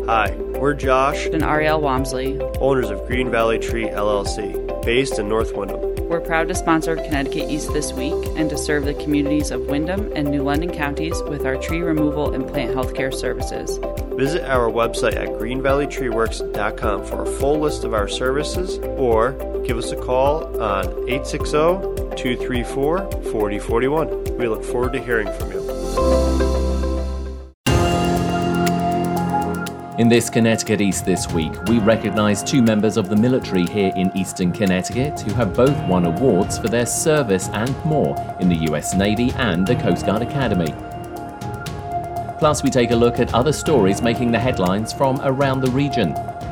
Hi, we're Josh and Ariel Wamsley, owners of Green Valley Tree LLC, based in North Windham. We're proud to sponsor Connecticut East This Week and to serve the communities of Windham and New London counties with our tree removal and plant healthcare services. Visit our website at greenvalleytreeworks.com for a full list of our services, or give us a call on 860-234-4041. We look forward to hearing from you. In this Connecticut East This Week, we recognise two members of the military here in Eastern Connecticut who have both won awards for their service and more in the US Navy and the Coast Guard Academy. Plus, we take a look at other stories making the headlines from around the region.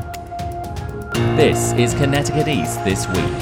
This is Connecticut East This Week.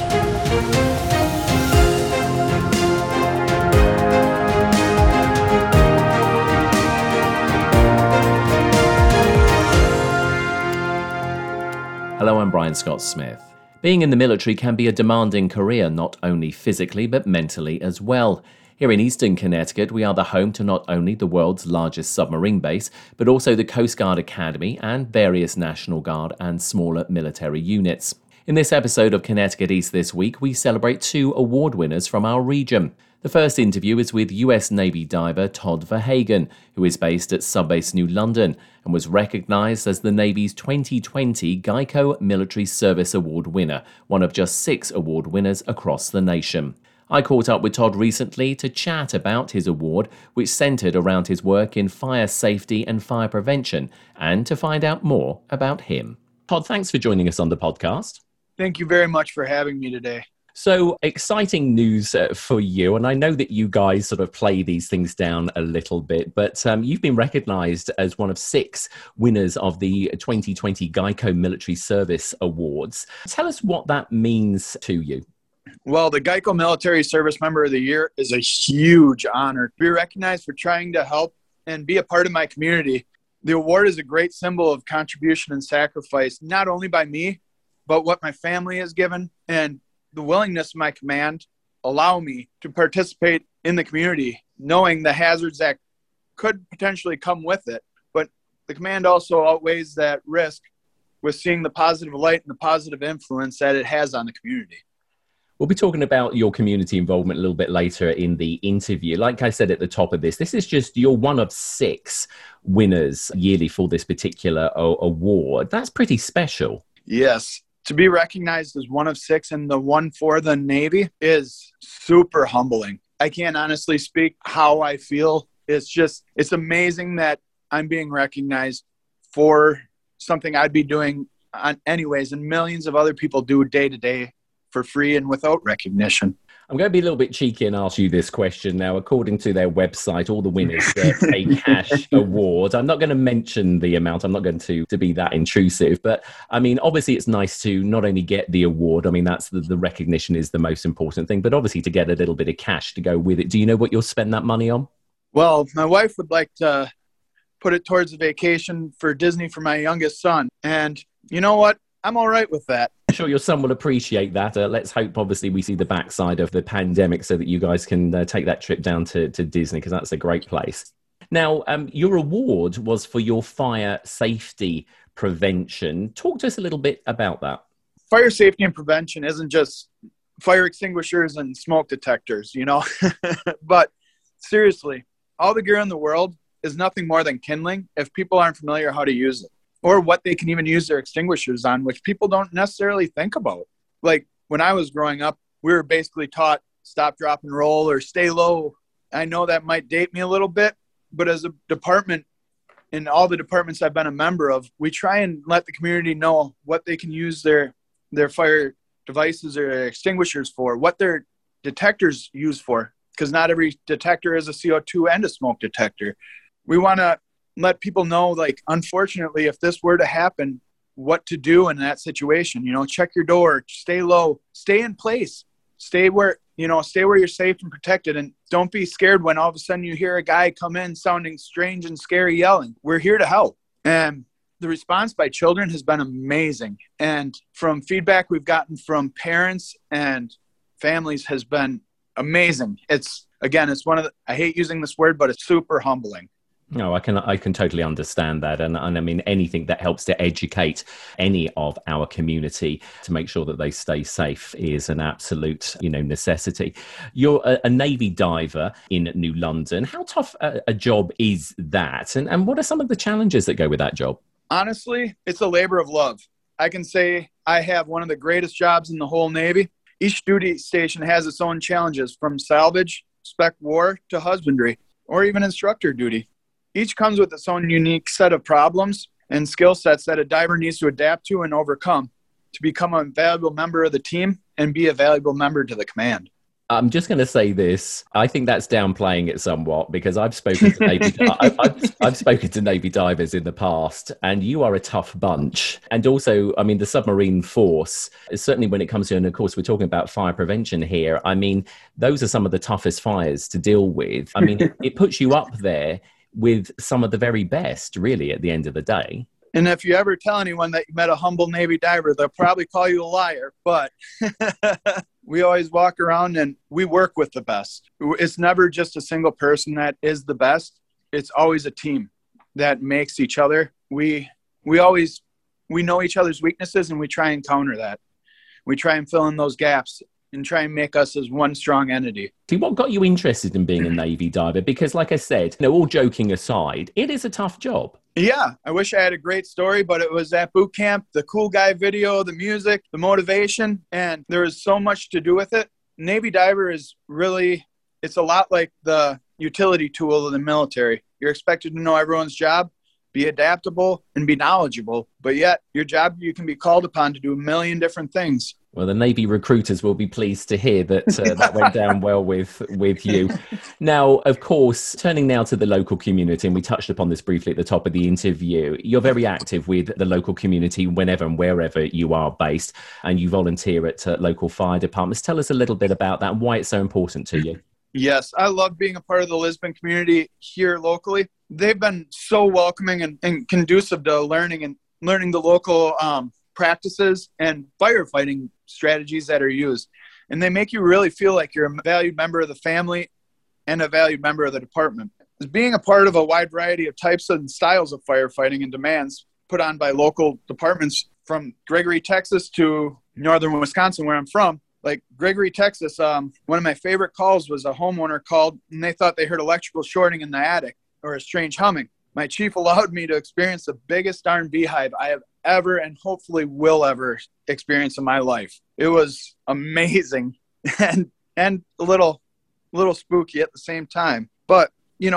Hello, I'm Brian Scott Smith. Being in the military can be a demanding career, not only physically but mentally as well. Here in Eastern Connecticut, we are the home to not only the world's largest submarine base, but also the Coast Guard Academy and various National Guard and smaller military units. In this episode of Connecticut East This Week, we celebrate two award winners from our region. The first interview is with US Navy diver Todd Verhagen, who is based at Subbase New London and was recognised as the Navy's 2020 GEICO Military Service Award winner, one of just 6 award winners across the nation. I caught up with Todd recently to chat about his award, which centred around his work in fire safety and fire prevention, and to find out more about him. Todd, thanks for joining us on the podcast. Thank you very much for having me today. So, exciting news for you, and I know that you guys sort of play these things down a little bit, but you've been recognised as one of 6 winners of the 2020 GEICO Military Service Awards. Tell us what that means to you. Well, the GEICO Military Service Member of the Year is a huge honor. To be recognized for trying to help and be a part of my community. The award is a great symbol of contribution and sacrifice, not only by me, but what my family has given, and the willingness of my command allow me to participate in the community, knowing the hazards that could potentially come with it. But the command also outweighs that risk with seeing the positive light and the positive influence that it has on the community. We'll be talking about your community involvement a little bit later in the interview. Like I said at the top of this is just you're one of 6 winners yearly for this particular award. That's pretty special. Yes. To be recognized as one of 6 and the one for the Navy is super humbling. I can't honestly speak how I feel. It's amazing that I'm being recognized for something I'd be doing anyways, and millions of other people do day to day for free and without recognition. I'm going to be a little bit cheeky and ask you this question now. According to their website, all the winners get a cash award. I'm not going to mention the amount. I'm not going to be that intrusive. But, I mean, obviously it's nice to not only get the award. I mean, that's the recognition is the most important thing. But obviously to get a little bit of cash to go with it. Do you know what you'll spend that money on? Well, my wife would like to put it towards a vacation for Disney for my youngest son. And you know what? I'm all right with that. I'm sure your son will appreciate that. Let's hope, obviously, we see the backside of the pandemic so that you guys can take that trip down to Disney, because that's a great place. Now, your award was for your fire safety prevention. Talk to us a little bit about that. Fire safety and prevention isn't just fire extinguishers and smoke detectors, you know. But seriously, all the gear in the world is nothing more than kindling if people aren't familiar how to use it, or what they can even use their extinguishers on, which people don't necessarily think about. Like when I was growing up, we were basically taught stop, drop, and roll, or stay low. I know that might date me a little bit, but as a department, in all the departments I've been a member of, we try and let the community know what they can use their fire devices or extinguishers for, what their detectors use for, because not every detector is a CO2 and a smoke detector. We want to let people know, like, unfortunately, if this were to happen, what to do in that situation. You know, check your door, stay low, stay in place, stay where you're safe and protected, and don't be scared when all of a sudden you hear a guy come in sounding strange and scary yelling. We're here to help. And the response by children has been amazing. And from feedback we've gotten from parents and families has been amazing. It's one of the, I hate using this word, but it's super humbling. No, I can totally understand that, and I mean anything that helps to educate any of our community to make sure that they stay safe is an absolute necessity. You're a Navy diver in New London. How tough a job is that, and what are some of the challenges that go with that job? Honestly, it's a labor of love. I can say I have one of the greatest jobs in the whole Navy. Each duty station has its own challenges, from salvage, spec war, to husbandry, or even instructor duty. Each comes with its own unique set of problems and skill sets that a diver needs to adapt to and overcome to become a valuable member of the team and be a valuable member to the command. I'm just going to say this. I think that's downplaying it somewhat, because I've spoken to I've spoken to Navy divers in the past, and you are a tough bunch. And also, I mean, the submarine force, certainly when it comes to, and of course, we're talking about fire prevention here. I mean, those are some of the toughest fires to deal with. I mean, it puts you up there with some of the very best, really, at the end of the day. And if you ever tell anyone that you met a humble Navy diver, they'll probably call you a liar. But we always walk around and we work with the best. It's never just a single person that is the best. It's always a team that makes each other. We know each other's weaknesses, and we try and counter that. We try and fill in those gaps and try and make us as one strong entity. See, what got you interested in being a Navy diver? Because like I said, all joking aside, it is a tough job. Yeah, I wish I had a great story, but it was that boot camp, the cool guy video, the music, the motivation, and there was so much to do with it. Navy diver is really, it's a lot like the utility tool of the military. You're expected to know everyone's job, be adaptable, and be knowledgeable, but yet your job, you can be called upon to do a million different things. Well, the Navy recruiters will be pleased to hear that that went down well with you. Now, of course, turning now to the local community, and we touched upon this briefly at the top of the interview, you're very active with the local community whenever and wherever you are based, and you volunteer at local fire departments. Tell us a little bit about that and why it's so important to you. Yes, I love being a part of the Lisbon community here locally. They've been so welcoming and conducive to learning the local practices and firefighting strategies that are used. And they make you really feel like you're a valued member of the family and a valued member of the department. Being a part of a wide variety of types and styles of firefighting and demands put on by local departments from Gregory, Texas to northern Wisconsin, where I'm from. Like Gregory, Texas, one of my favorite calls was a homeowner called and they thought they heard electrical shorting in the attic or a strange humming. My chief allowed me to experience the biggest darn beehive I have ever and hopefully will ever experience in my life. It was amazing and a little spooky at the same time. But,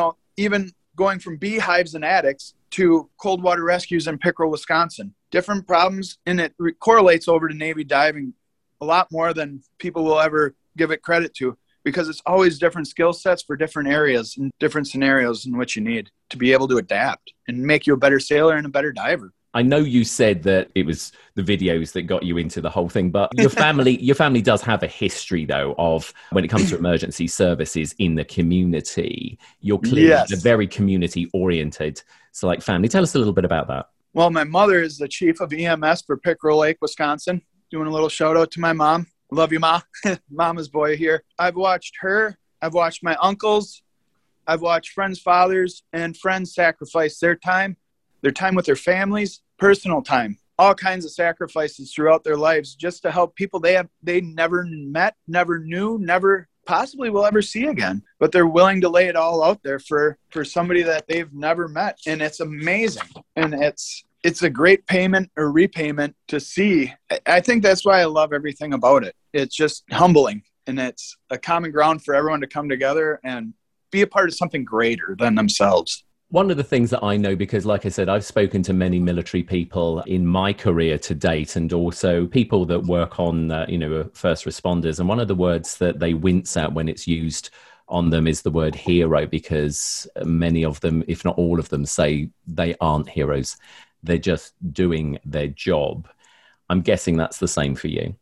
even going from beehives and attics to cold water rescues in Pickerel, Wisconsin, different problems, and it correlates over to Navy diving a lot more than people will ever give it credit to, because it's always different skill sets for different areas and different scenarios in which you need to be able to adapt and make you a better sailor and a better diver. I know you said that it was the videos that got you into the whole thing, but your family does have a history, though, of when it comes to emergency services in the community. You're clearly a very community-oriented family. Tell us a little bit about that. Well, my mother is the chief of EMS for Pickerel Lake, Wisconsin. Doing a little shout out to my mom. Love you, Ma. Mama's boy here. I've watched her. I've watched my uncles. I've watched friends' fathers and friends sacrifice their time with their families, personal time, all kinds of sacrifices throughout their lives just to help people they never met, never knew, never possibly will ever see again. But they're willing to lay it all out there for somebody that they've never met. And it's amazing. And it's a great payment or repayment to see. I think that's why I love everything about it. It's just humbling, and it's a common ground for everyone to come together and be a part of something greater than themselves. One of the things that I know, because like I said, I've spoken to many military people in my career to date, and also people that work on, first responders. And one of the words that they wince at when it's used on them is the word hero, because many of them, if not all of them, say they aren't heroes. They're just doing their job. I'm guessing that's the same for you.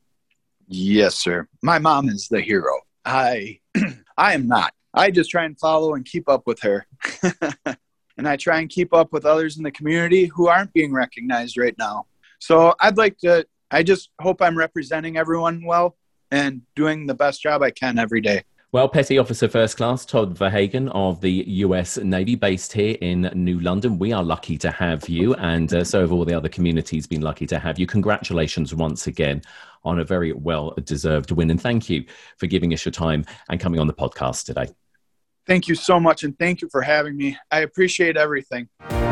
Yes, sir. My mom is the hero. I am not. I just try and follow and keep up with her. And I try and keep up with others in the community who aren't being recognized right now. So I just hope I'm representing everyone well and doing the best job I can every day. Well, Petty Officer First Class Todd Verhagen of the US Navy, based here in New London. We are lucky to have you, and so have all the other communities been lucky to have you. Congratulations once again on a very well-deserved win, and thank you for giving us your time and coming on the podcast today. Thank you so much, and thank you for having me. I appreciate everything.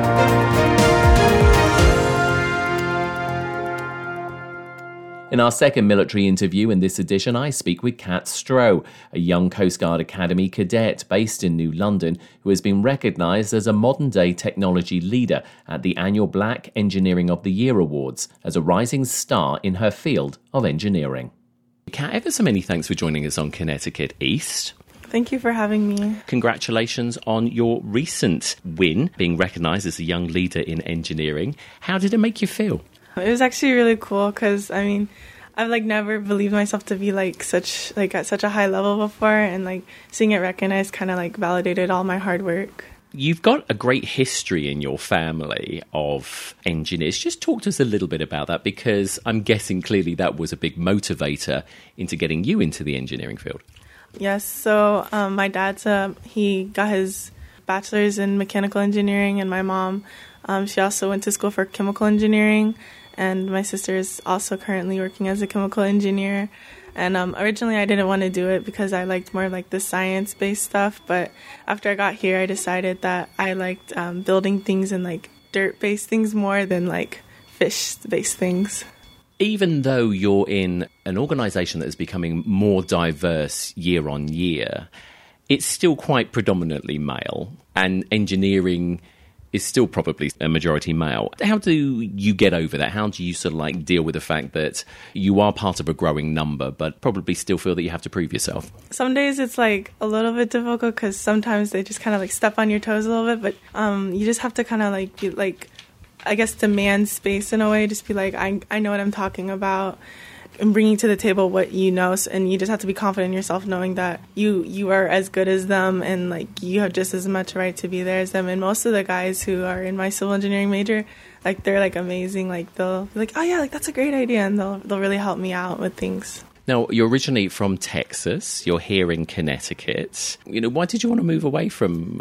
In our second military interview in this edition, I speak with Kat Stroh, a young Coast Guard Academy cadet based in New London who has been recognised as a modern-day technology leader at the annual Black Engineering of the Year Awards as a rising star in her field of engineering. Kat, ever so many thanks for joining us on Connecticut East. Thank you for having me. Congratulations on your recent win, being recognised as a young leader in engineering. How did it make you feel? It was actually really cool because, I've never believed myself to be at such a high level before, and seeing it recognized kind of validated all my hard work. You've got a great history in your family of engineers. Just talk to us a little bit about that, because I'm guessing clearly that was a big motivator into getting you into the engineering field. Yes, so my dad's he got his bachelor's in mechanical engineering, and my mom, she also went to school for chemical engineering. And my sister is also currently working as a chemical engineer. And originally I didn't want to do it because I liked more the science-based stuff. But after I got here, I decided that I liked building things and dirt-based things more than fish-based things. Even though you're in an organisation that is becoming more diverse year on year, it's still quite predominantly male, and engineering is still probably a majority male. How do you get over that? How do you sort of deal with the fact that you are part of a growing number, but probably still feel that you have to prove yourself? Some days it's a little bit difficult because sometimes they just kind of step on your toes a little bit, but you just have to kind of be I guess demand space in a way, just be I know what I'm talking about, and bringing to the table what you know, and you just have to be confident in yourself, knowing that you are as good as them, and you have just as much right to be there as them. And most of the guys who are in my civil engineering major, they're amazing. They'll be oh yeah, that's a great idea, and they'll really help me out with things. Now, you're originally from Texas. You're here in Connecticut. Why did you want to move away from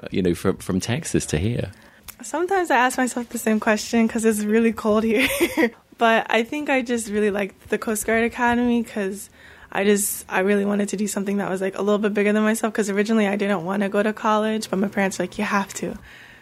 Texas to here? Sometimes I ask myself the same question because it's really cold here. But I think I just really liked the Coast Guard Academy because I really wanted to do something that was a little bit bigger than myself, because originally I didn't want to go to college, but my parents were you have to.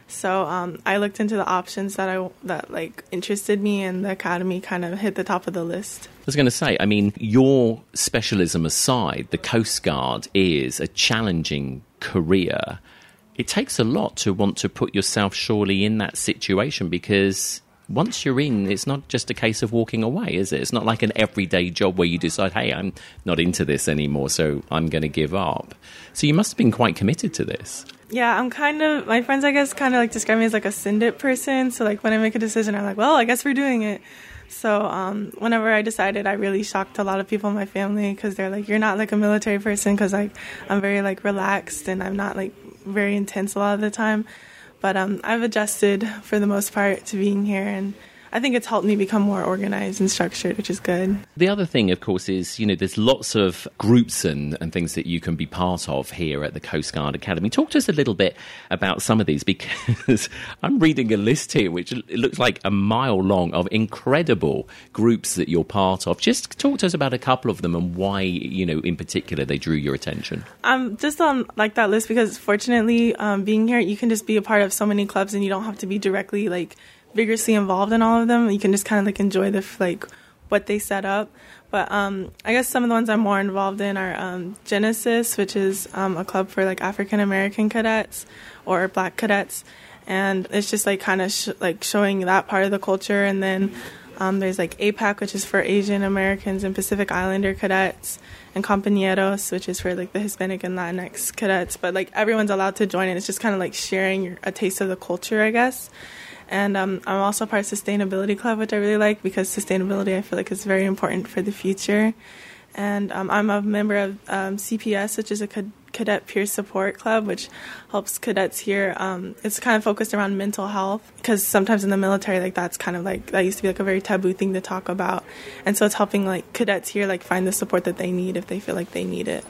So I looked into the options that interested me, and the academy kind of hit the top of the list. I was going to say, your specialism aside, the Coast Guard is a challenging career. It takes a lot to want to put yourself surely in that situation, because once you're in, it's not just a case of walking away, is it? It's not like an everyday job where you decide, hey, I'm not into this anymore, so I'm going to give up. So you must have been quite committed to this. Yeah, my friends, I guess, kind of describe me as a syndicate person. So when I make a decision, I'm well, I guess we're doing it. So whenever I decided, I really shocked a lot of people in my family, because they're you're not a military person, because I'm very relaxed, and I'm not very intense a lot of the time. But I've adjusted for the most part to being here, and I think it's helped me become more organized and structured, which is good. The other thing, of course, is, there's lots of groups and things that you can be part of here at the Coast Guard Academy. Talk to us a little bit about some of these, because I'm reading a list here which it looks like a mile long of incredible groups that you're part of. Just talk to us about a couple of them and why, in particular, they drew your attention. Just on that list, because fortunately, being here, you can just be a part of so many clubs, and you don't have to be directly vigorously involved in all of them. You can just kind of enjoy what they set up. But I guess some of the ones I'm more involved in are Genesis, which is a club for African American cadets or Black cadets, and it's just kind of showing that part of the culture. And then there's APAC, which is for Asian Americans and Pacific Islander cadets, and Compañeros, which is for the Hispanic and Latinx cadets. But everyone's allowed to join, and it's just kind of sharing a taste of the culture, I guess. And I'm also part of Sustainability Club, which I really like, because sustainability, I feel is very important for the future. And I'm a member of CPS, which is a Cadet Peer Support Club, which helps cadets here. It's kind of focused around mental health, because sometimes in the military, that's kind of that used to be a very taboo thing to talk about. And so it's helping cadets here find the support that they need if they feel they need it.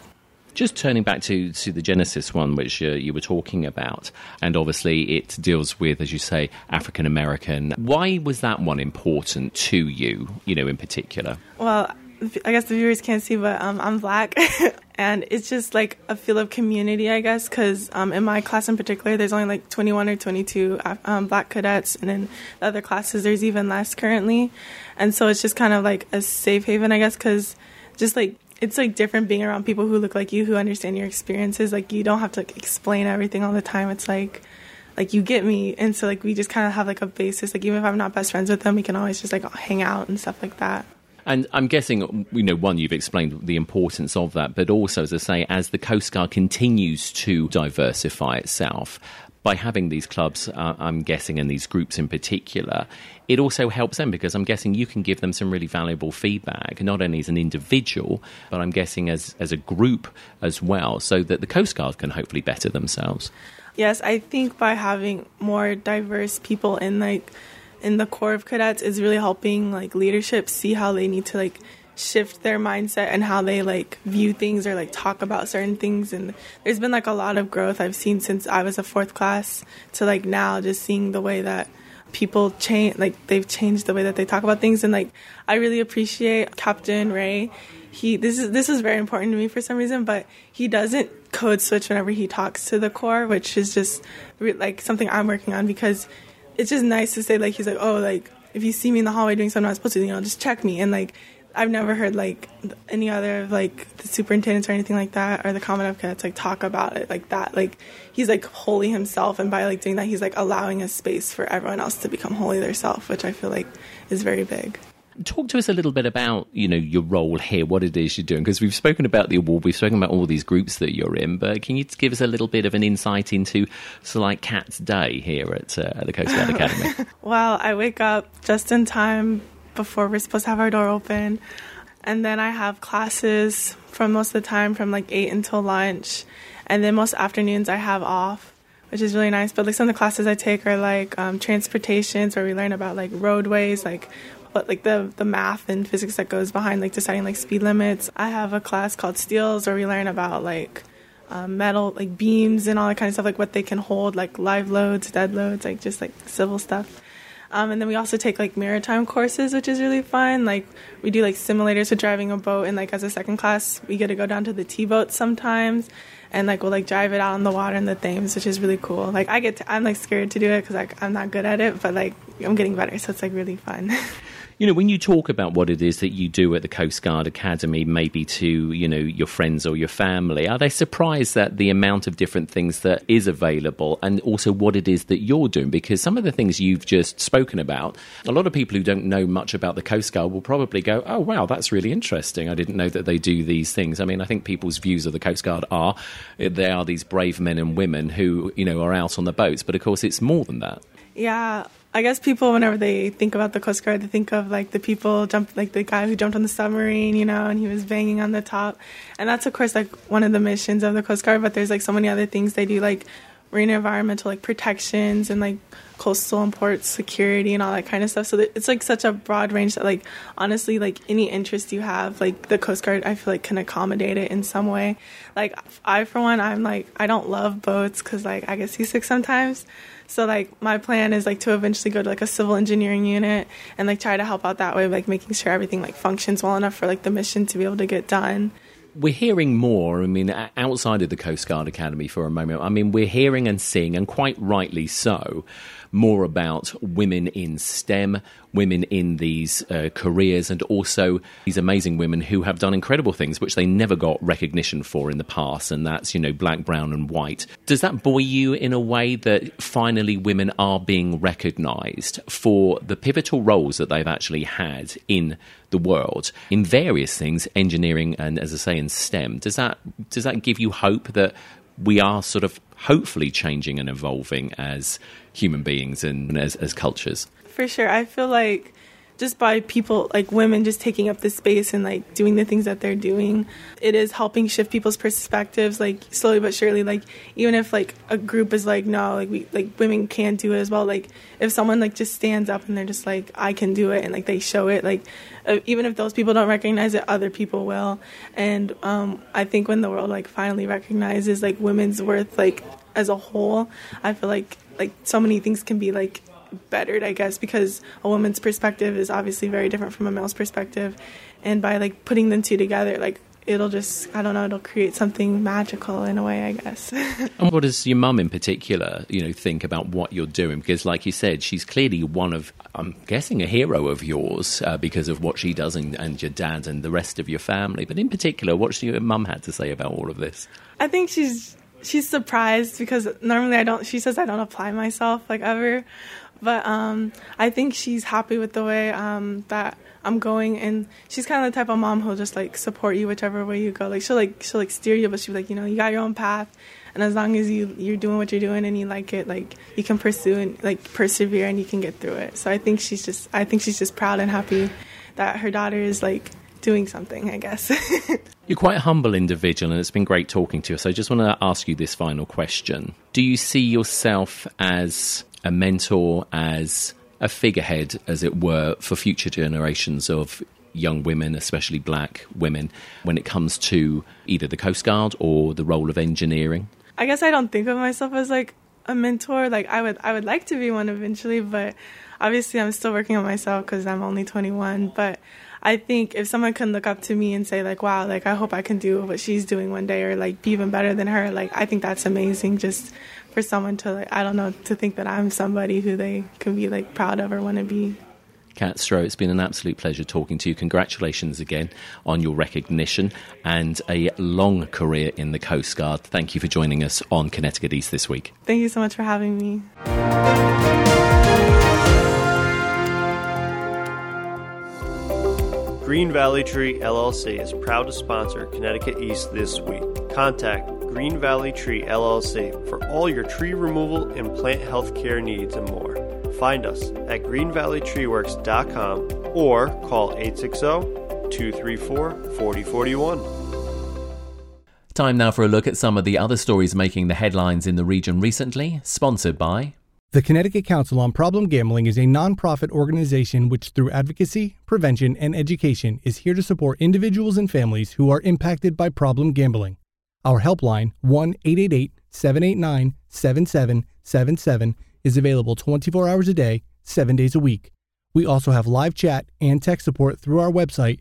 Just turning back to the Genesis one, which you were talking about, and obviously it deals with, as you say, African American. Why was that one important to you, in particular? Well, I guess the viewers can't see, but I'm Black, and it's just like a feel of community, I guess, because in my class in particular, there's only like 21 or 22 Black cadets, and in the other classes, there's even less currently, and so it's just kind of like a safe haven, I guess, because just like it's like different being around people who look like you, who understand your experiences. Like you don't have to explain everything all the time. It's like you get me, and so like we just kind of have like a basis. Like even if I'm not best friends with them, we can always just like hang out and stuff like that. And I'm guessing, one, you've explained the importance of that, but also, as I say, as the Coast Guard continues to diversify itself, by having these clubs, I'm guessing, and these groups in particular, it also helps them, because I'm guessing you can give them some really valuable feedback, not only as an individual, but I'm guessing as a group as well, so that the Coast Guard can hopefully better themselves. Yes, I think by having more diverse people in the Corps of Cadets is really helping like leadership see how they need to like shift their mindset and how they like view things or like talk about certain things. And there's been like a lot of growth I've seen since I was a fourth class to like now, just seeing the way that people change, like they've changed the way that they talk about things. And like I really appreciate Captain Ray. This is very important to me for some reason, but he doesn't code switch whenever he talks to the Corps, which is just like something I'm working on, because it's just nice to say, like, he's like, oh, like, if you see me in the hallway doing something I'm not supposed to, just check me. And, like, I've never heard, like, any other, like, the superintendents or anything like that, or the Commandant of Cadets, like, talk about it like that. Like, he's, like, holy himself, and by, like, doing that, he's, like, allowing a space for everyone else to become holy themselves, which I feel like is very big. Talk to us a little bit about, your role here, what it is you're doing, because we've spoken about the award, we've spoken about all these groups that you're in, but can you give us a little bit of an insight into, like, Cat's Day here at the Coast Guard Academy? Well, I wake up just in time before we're supposed to have our door open, and then I have classes from most of the time from, like, 8 until lunch, and then most afternoons I have off, which is really nice. But, like, some of the classes I take are, like, transportations, where we learn about, like, roadways, like the math and physics that goes behind like deciding like speed limits. I have a class called Steels, where we learn about like metal, like beams and all that kind of stuff, like what they can hold, like live loads, dead loads, like just like civil stuff. And then we also take like maritime courses, which is really fun. Like we do like simulators for driving a boat, and like as a second class we get to go down to the T-boat sometimes, and like we'll like drive it out on the water in the Thames, which is really cool. Like I'm like scared to do it because like I'm not good at it, but like I'm getting better, so it's like really fun. When you talk about what it is that you do at the Coast Guard Academy, maybe to, your friends or your family, are they surprised at the amount of different things that is available, and also what it is that you're doing? Because some of the things you've just spoken about, a lot of people who don't know much about the Coast Guard will probably go, oh, wow, that's really interesting. I didn't know that they do these things. I mean, I think people's views of the Coast Guard are they are these brave men and women who, are out on the boats. But, of course, it's more than that. Yeah. I guess people, whenever they think about the Coast Guard, they think of, like, the people like the guy who jumped on the submarine, and he was banging on the top. And that's, of course, like, one of the missions of the Coast Guard. But there's, like, so many other things they do, like marine environmental, like, protections and, like, coastal and port security and all that kind of stuff. So it's, like, such a broad range that, like, honestly, like, any interest you have, like, the Coast Guard, I feel like, can accommodate it in some way. Like, I, for one, I'm, like, I don't love boats because, like, I get seasick sometimes. So, like, my plan is, like, to eventually go to, like, a civil engineering unit and, like, try to help out that way, like, making sure everything, like, functions well enough for, like, the mission to be able to get done. We're hearing more, outside of the Coast Guard Academy for a moment, we're hearing and seeing, and quite rightly so, more about women in STEM, women in these careers, and also these amazing women who have done incredible things which they never got recognition for in the past, and that's, black, brown and white. Does that buoy you in a way that finally women are being recognised for the pivotal roles that they've actually had in the world, in various things, engineering and, as I say, in STEM? Does that give you hope that we are sort of hopefully changing and evolving as human beings and as cultures? For sure. I feel like just by people, like women, just taking up this space and like doing the things that they're doing, it is helping shift people's perspectives, like slowly but surely. Like even if like a group is like, no, like women can do it as well. Like if someone like just stands up and they're just like, I can do it, and like they show it, like even if those people don't recognize it, other people will. And I think when the world like finally recognizes like women's worth like as a whole, I feel like so many things can be like bettered, I guess, because a woman's perspective is obviously very different from a male's perspective, and by like putting them two together, like it'll just, I don't know, it'll create something magical in a way, I guess. And what does your mum in particular, think about what you're doing? Because like you said, she's clearly one of, I'm guessing, a hero of yours because of what she does and your dad and the rest of your family. But in particular, what's your mum had to say about all of this? I think she's surprised because normally she says I don't apply myself like ever. But I think she's happy with the way that I'm going, and she's kind of the type of mom who'll just like support you whichever way you go. Like she'll steer you, but she'll be like, you got your own path, and as long as you're doing what you're doing and you like it, like you can pursue and like persevere and you can get through it. So I think she's just proud and happy that her daughter is like doing something, I guess. You're quite a humble individual, and it's been great talking to you. So I just want to ask you this final question. Do you see yourself as a mentor, as a figurehead, as it were, for future generations of young women, especially black women, when it comes to either the Coast Guard or the role of engineering? I guess I don't think of myself as like a mentor. Like I would like to be one eventually, but obviously I'm still working on myself because I'm only 21. But I think if someone can look up to me and say like, wow, like I hope I can do what she's doing one day, or like be even better than her, like I think that's amazing, just for someone to like, I don't know, to think that I'm somebody who they can be like proud of or want to be. Kat Stroh, it's been an absolute pleasure talking to you. Congratulations again on your recognition and a long career in the Coast Guard. Thank you for joining us on Connecticut East this week. Thank you so much for having me. Green Valley Tree LLC is proud to sponsor Connecticut East this week. Contact Green Valley Tree LLC for all your tree removal and plant health care needs and more. Find us at greenvalleytreeworks.com or call 860-234-4041. Time now for a look at some of the other stories making the headlines in the region recently, sponsored by the Connecticut Council on Problem Gambling is a nonprofit organization which, through advocacy, prevention, and education, is here to support individuals and families who are impacted by problem gambling. Our helpline, 1-888-789-7777, is available 24 hours a day, 7 days a week. We also have live chat and tech support through our website,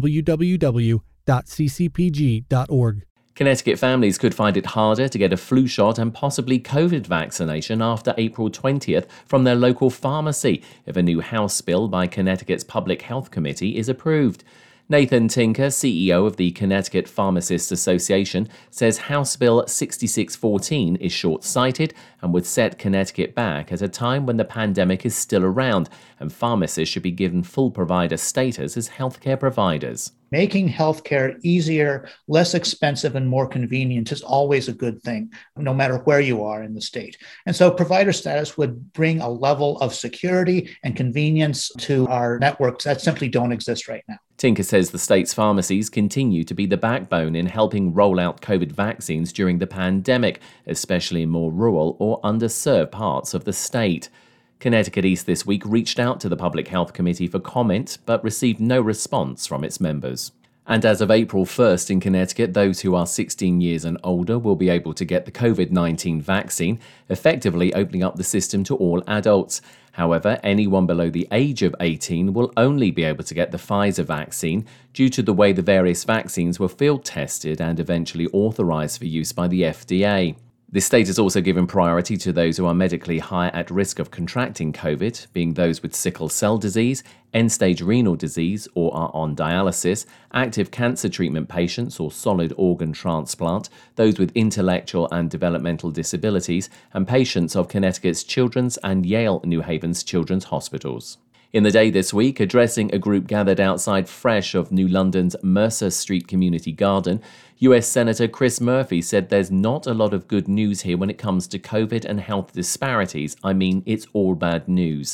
www.ccpg.org. Connecticut families could find it harder to get a flu shot and possibly COVID vaccination after April 20th from their local pharmacy if a new House bill by Connecticut's Public Health Committee is approved. Nathan Tinker, CEO of the Connecticut Pharmacists Association, says House Bill 6614 is short-sighted and would set Connecticut back at a time when the pandemic is still around and pharmacists should be given full provider status as healthcare providers. Making healthcare easier, less expensive, and more convenient is always a good thing, no matter where you are in the state. And so provider status would bring a level of security and convenience to our networks that simply don't exist right now. Tinker says the state's pharmacies continue to be the backbone in helping roll out COVID vaccines during the pandemic, especially in more rural or underserved parts of the state. Connecticut East this week reached out to the Public Health Committee for comment, but received no response from its members. And as of April 1st in Connecticut, those who are 16 years and older will be able to get the COVID-19 vaccine, effectively opening up the system to all adults. However, anyone below the age of 18 will only be able to get the Pfizer vaccine due to the way the various vaccines were field tested and eventually authorized for use by the FDA. This state has also given priority to those who are medically high at risk of contracting COVID, being those with sickle cell disease, end-stage renal disease or are on dialysis, active cancer treatment patients or solid organ transplant, those with intellectual and developmental disabilities, and patients of Connecticut's Children's and Yale New Haven's Children's Hospitals. In the day this week, addressing a group gathered outside Fresh of New London's Mercer Street Community Garden, US Senator Chris Murphy said there's not a lot of good news here when it comes to COVID and health disparities. I mean, it's all bad news.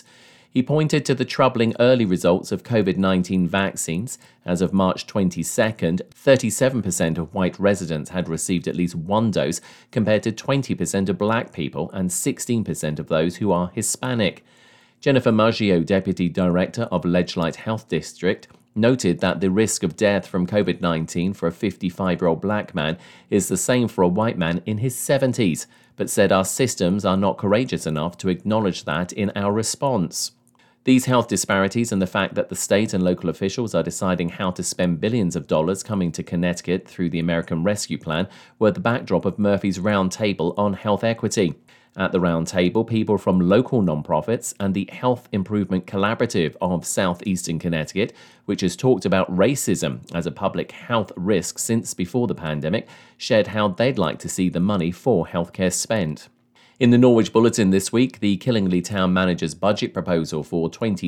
He pointed to the troubling early results of COVID-19 vaccines. As of March 22nd, 37% of white residents had received at least one dose, compared to 20% of black people and 16% of those who are Hispanic. Jennifer Maggio, Deputy Director of Ledgelight Health District, noted that the risk of death from COVID-19 for a 55-year-old black man is the same for a white man in his 70s, but said our systems are not courageous enough to acknowledge that in our response. These health disparities and the fact that the state and local officials are deciding how to spend billions of dollars coming to Connecticut through the American Rescue Plan were the backdrop of Murphy's Roundtable on Health Equity. At the roundtable, people from local nonprofits and the Health Improvement Collaborative of Southeastern Connecticut, which has talked about racism as a public health risk since before the pandemic, shared how they'd like to see the money for healthcare spent. In the Norwich Bulletin this week, the Killingly Town Manager's budget proposal for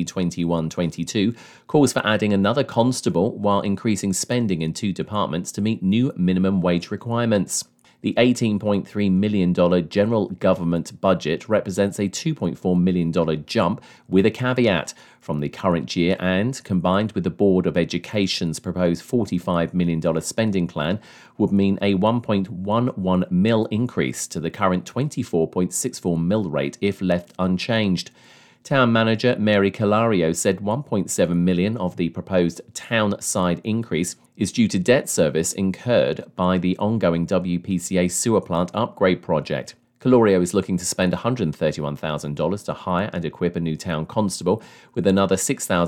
2021-22 calls for adding another constable while increasing spending in 2 departments to meet new minimum wage requirements. The $18.3 million general government budget represents a $2.4 million jump with a caveat from the current year and, combined with the Board of Education's proposed $45 million spending plan, would mean a $1.11 mil increase to the current $24.64 mil rate if left unchanged. Town Manager Mary Calario said $1.7 million of the proposed town-side increase is due to debt service incurred by the ongoing WPCA sewer plant upgrade project. Calario is looking to spend $131,000 to hire and equip a new town constable, with another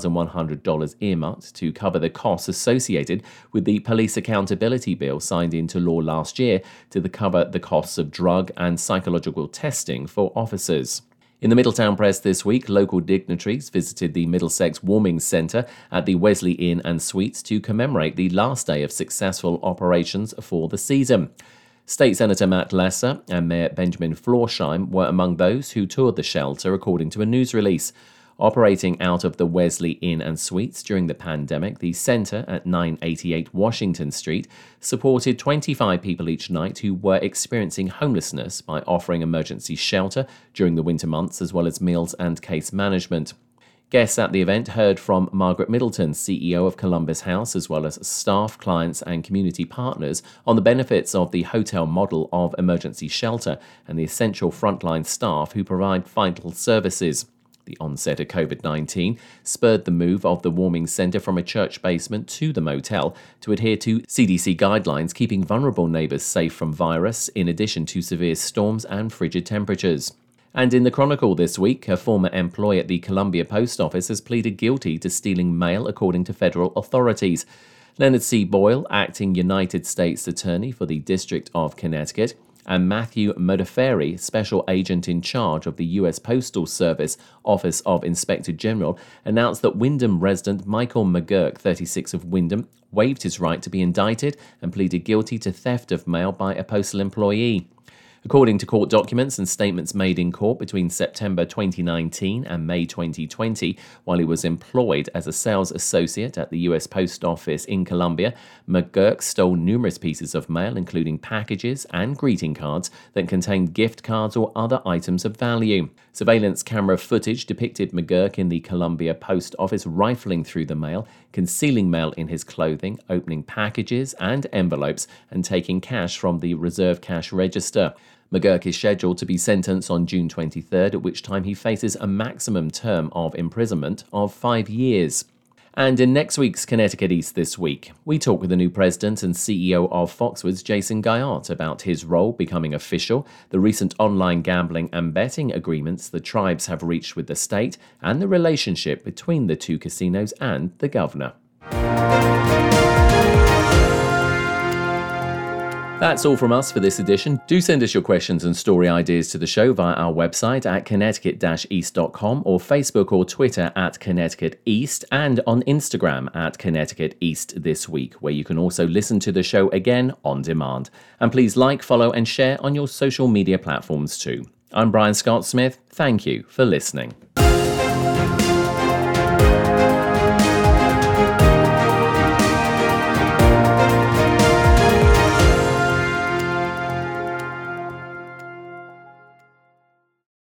$6,100 earmarked to cover the costs associated with the Police Accountability Bill signed into law last year to cover the costs of drug and psychological testing for officers. In the Middletown Press this week, local dignitaries visited the Middlesex Warming Centre at the Wesley Inn and Suites to commemorate the last day of successful operations for the season. State Senator Matt Lesser and Mayor Benjamin Florsheim were among those who toured the shelter, according to a news release. Operating out of the Wesley Inn and Suites during the pandemic, the centre at 988 Washington Street supported 25 people each night who were experiencing homelessness by offering emergency shelter during the winter months as well as meals and case management. Guests at the event heard from Margaret Middleton, CEO of Columbus House, as well as staff, clients and community partners on the benefits of the hotel model of emergency shelter and the essential frontline staff who provide vital services. The onset of COVID-19 spurred the move of the warming centre from a church basement to the motel to adhere to CDC guidelines keeping vulnerable neighbours safe from virus, in addition to severe storms and frigid temperatures. And in the Chronicle this week, a former employee at the Columbia Post Office has pleaded guilty to stealing mail according to federal authorities. Leonard C. Boyle, acting United States Attorney for the District of Connecticut, and Matthew Modafferi, Special Agent in charge of the U.S. Postal Service Office of Inspector General, announced that Windham resident Michael McGurk, 36 of Windham, waived his right to be indicted and pleaded guilty to theft of mail by a postal employee. According to court documents and statements made in court between September 2019 and May 2020, while he was employed as a sales associate at the U.S. Post Office in Columbia, McGurk stole numerous pieces of mail, including packages and greeting cards that contained gift cards or other items of value. Surveillance camera footage depicted McGurk in the Columbia Post Office rifling through the mail, concealing mail in his clothing, opening packages and envelopes, and taking cash from the reserve cash register. McGurk is scheduled to be sentenced on June 23rd, at which time he faces a maximum term of imprisonment of 5 years. And in next week's Connecticut East This Week, we talk with the new president and CEO of Foxwoods, Jason Guyot, about his role becoming official, the recent online gambling and betting agreements the tribes have reached with the state, and the relationship between the two casinos and the governor. That's all from us for this edition. Do send us your questions and story ideas to the show via our website at connecticut-east.com or Facebook or Twitter at Connecticut East, and on Instagram at Connecticut East This Week, where you can also listen to the show again on demand. And please like, follow and share on your social media platforms too. I'm Brian Scott Smith. Thank you for listening.